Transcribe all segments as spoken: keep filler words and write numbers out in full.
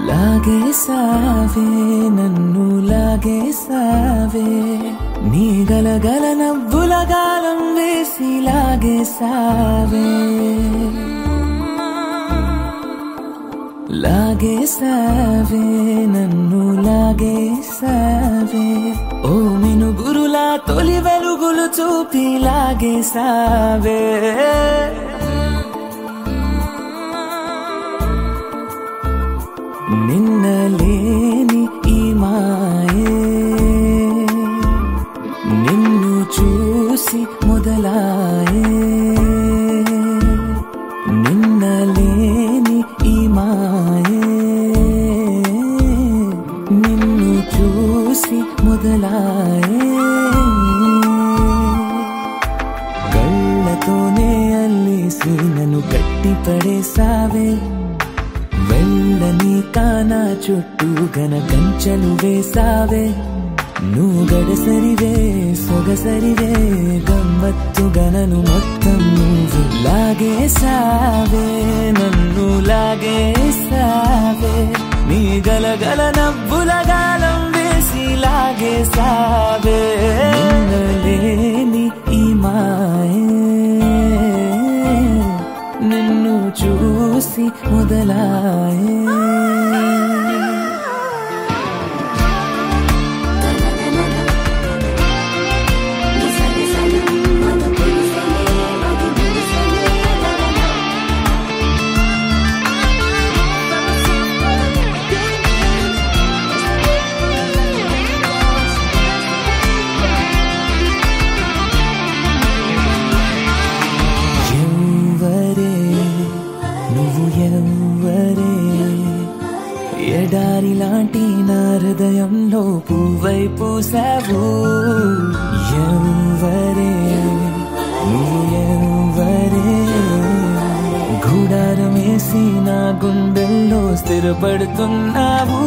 లాగేసావే నన్ను లాగేసావే నీ గలగల నవ్వుల గాలం వేసి లాగేసావే లాగేసావే నన్ను లాగేసావే ఓ మినుగురులా తొలి వెలుగులు చూపి లాగేసావే నిన్నలేని ఈ మాయే నిన్ను చూసి మొదలాయే నిన్నలేని ఈ మాయే నిన్ను చూసి మొదలాయే కళ్ళతోనే అల్లేసి నన్ను కట్టి పడేసావే వెళ్ళని కానా చుట్టూ గన కంచెలు వేసావే నువ్వు గడసరివే సొగసరివే గమ్మత్తు గనను మొత్తం నువ్వు లాగేసావే నన్ను లాగేసావే నీ గలగల నవ్వుల గాలం వేసి లాగేసావే నిన్నలేని ఈ మాయే నిన్ను చూసి మొదలాయే ఎవ్వరే ఎడారి లాంటి నా హృదయంలో పువ్వై పూసావు ఎవ్వరే నువ్వు ఎవ్వరే గుడారమేసి నా గుండెల్లో స్థిరపడుతున్నావు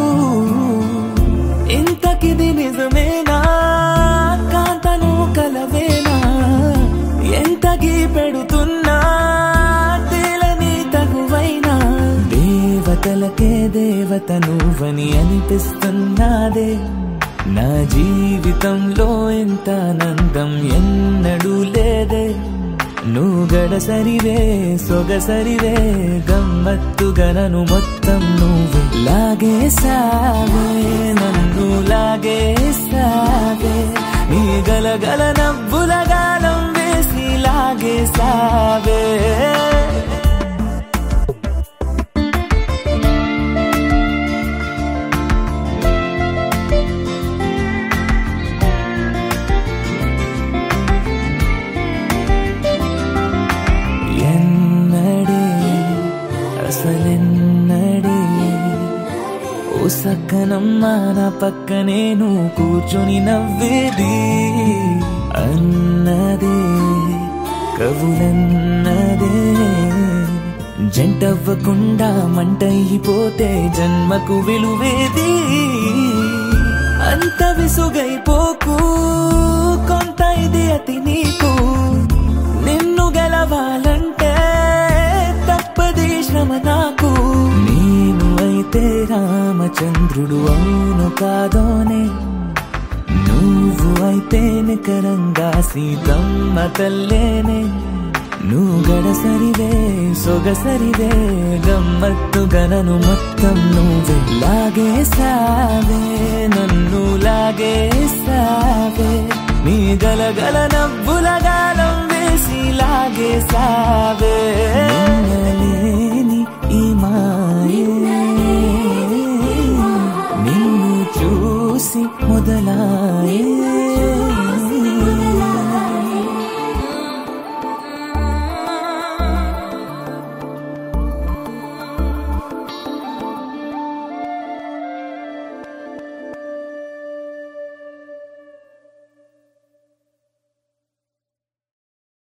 ఇంతకిది నిజమేనా కాంతను కలవేనా ఎంతకి పెడుతున్నా దేవతలకే దేవత నువ్వని అనిపిస్తున్నాదే నా జీవితంలో ఎంత ఆనందం ఎన్నడూ లేదే నువ్వు గడసరివే సొగసరివే గమ్మత్తు గనను మొత్తం నువ్వు లాగేసావే నన్ను లాగేసావే నీ గలగల నవ్వుల గాలం వేసి లాగేసావే అసలెన్నడే ఓ సక్కనమ్మా నా పక్కనే నువ్వు కూర్చొని నవ్వేది అన్నదే కవులన్నదే జంటవ్వకుండా మంటయిపోతే జన్మకు విలువేది అంత విసుగైపోకు కొంత ఇది అతి నీకు నిన్ను గెలవాలంటే తప్పది శ్రమ నాకు నేను అయితే రామచంద్రుడు అవును కాదోనే నువ్వు అయితే నికరంగా సీతమ్మ తల్లేనే నువ్వు గడసరివే సొగసరివే గమ్మత్తు గనను మొత్తం నువ్వే లాగేసావే నన్ను లాగేసావే నీ గలగల నవ్వుల గాలం వేసి లాగేసావే